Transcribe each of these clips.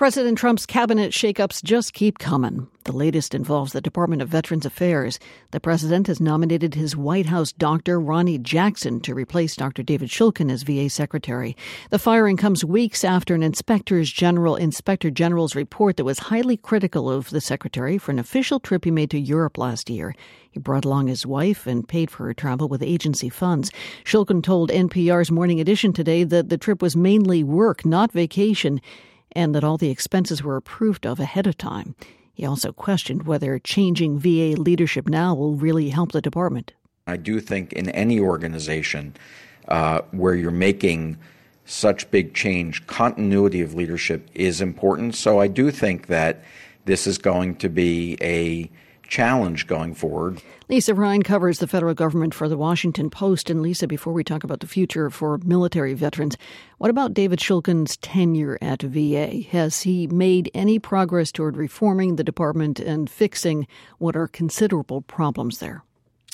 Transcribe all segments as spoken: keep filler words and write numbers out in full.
President Trump's cabinet shakeups just keep coming. The latest involves the Department of Veterans Affairs. The president has nominated his White House doctor, Ronny Jackson, to replace Doctor David Shulkin as V A secretary. The firing comes weeks after an inspector's general, inspector general's report that was highly critical of the secretary for an official trip he made to Europe last year. He brought along his wife and paid for her travel with agency funds. Shulkin told N P R's Morning Edition today that the trip was mainly work, not vacation, and that all the expenses were approved of ahead of time. He also questioned whether changing V A leadership now will really help the department. I do think in any organization uh, where you're making such big change, continuity of leadership is important. So I do think that this is going to be a challenge going forward. Lisa Ryan covers the federal government for the Washington Post. And Lisa, before we talk about the future for military veterans, what about David Shulkin's tenure at V A? Has he made any progress toward reforming the department and fixing what are considerable problems there?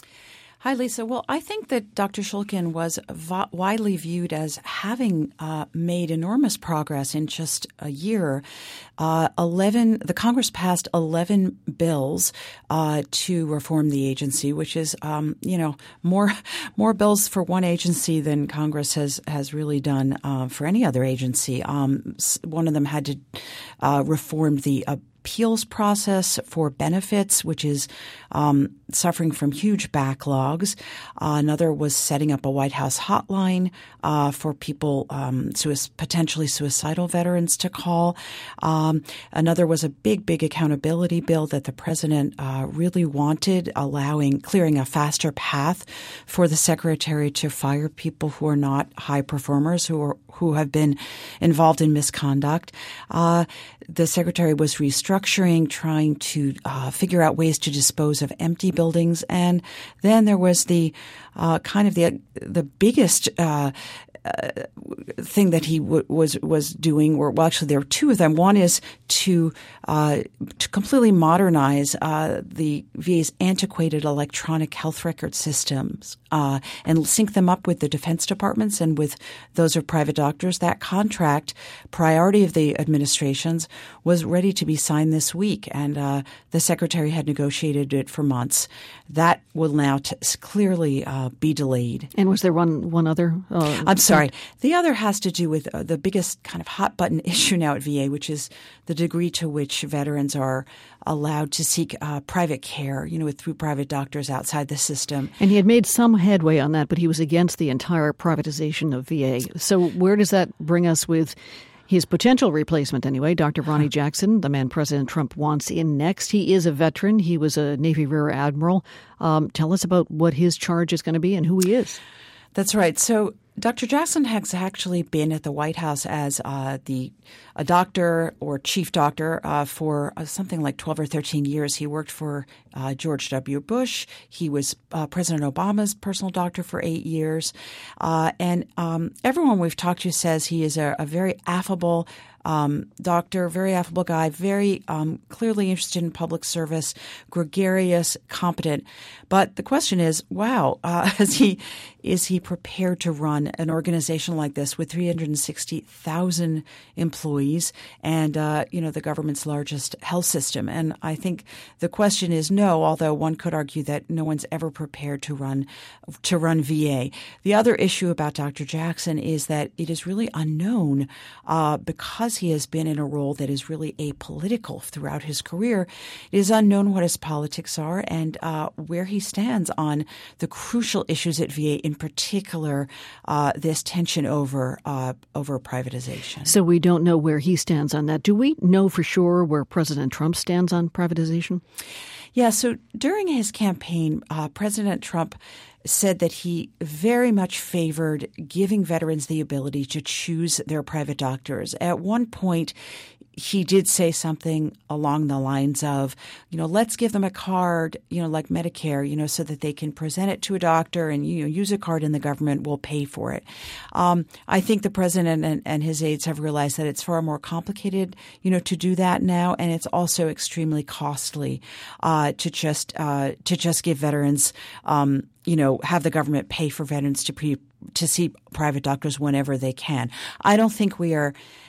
Hi, Lisa. Well, I think that Doctor Shulkin was v- widely viewed as having uh, made enormous progress in just a year. Uh, eleven, the Congress passed eleven bills uh, to reform the agency, which is, um, you know, more more bills for one agency than Congress has has really done uh, for any other agency. Um, one of them had to uh, reform the uh, appeals process for benefits, which is um, suffering from huge backlogs. Uh, another was setting up a White House hotline uh, for people, um, sui- potentially suicidal veterans to call. Um, another was a big, big accountability bill that the president uh, really wanted, allowing, clearing a faster path for the secretary to fire people who are not high performers, who are who have been involved in misconduct. Uh, the secretary was restructuring, trying to uh, figure out ways to dispose of empty buildings. And then there was the uh, kind of the the biggest uh, uh, thing that he w- was was doing, or well, actually there were two of them. One is to uh, to completely modernize uh, the V A's antiquated electronic health record systems uh, and sync them up with the Defense Departments and with those of private doctors. That contract, priority of the administrations, was ready to be signed this week, and uh, the secretary had negotiated it for months. That will now t- clearly uh, be delayed. And was there one one other? Uh, I'm sorry. The other has to do with uh, the biggest kind of hot button issue now at V A, which is the degree to which veterans are allowed to seek uh, private care, you know, with, through private doctors outside the system. And he had made some headway on that, but he was against the entire privatization of V A. So where does that bring us with his potential replacement anyway, Doctor Ronny Jackson, the man President Trump wants in next? He is a veteran. He was a Navy Rear Admiral. Um, tell us about what his charge is going to be and who he is. That's right. So Doctor Jackson has actually been at the White House as uh, the a doctor or chief doctor uh, for uh, something like twelve or thirteen years. He worked for uh, George W. Bush. He was uh, President Obama's personal doctor for eight years. Uh, and um, everyone we've talked to says he is a, a very affable Um, doctor, very affable guy, very um, clearly interested in public service, gregarious, competent. But the question is, wow, uh, is he is he prepared to run an organization like this with three hundred sixty thousand employees and, uh, you know, the government's largest health system? And I think the question is no, although one could argue that no one's ever prepared to run to run V A. The other issue about Doctor Jackson is that it is really unknown uh, because he has been in a role that is really apolitical throughout his career. It is unknown what his politics are and uh, where he stands on the crucial issues at V A, in particular uh, this tension over uh, over privatization. So we don't know where he stands on that. Do we know for sure where President Trump stands on privatization? Yeah, so during his campaign, uh, President Trump said that he very much favored giving veterans the ability to choose their private doctors. At one point, he did say something along the lines of, you know, let's give them a card, you know, like Medicare, you know, so that they can present it to a doctor and, you know, use a card and the government will pay for it. Um, I think the president and, and his aides have realized that it's far more complicated, you know, to do that now. And it's also extremely costly uh, to just uh, to just give veterans, um, you know, have the government pay for veterans to pre- to see private doctors whenever they can. I don't think we are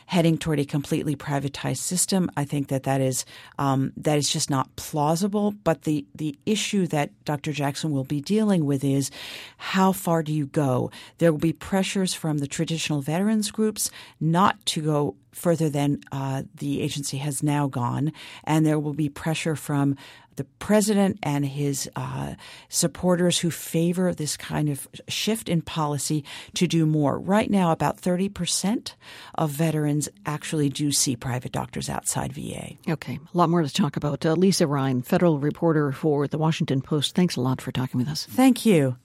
heading toward a completely privatized system. I think that that is um, that is just not plausible. But the the issue that Doctor Jackson will be dealing with is how far do you go? There will be pressures from the traditional veterans groups not to go further than uh, the agency has now gone, and there will be pressure from the president and his uh, supporters who favor this kind of shift in policy to do more. Right now, about thirty percent of veterans actually do see private doctors outside V A. Okay, a lot more to talk about. Uh, Lisa Ryan, federal reporter for The Washington Post, thanks a lot for talking with us. Thank you.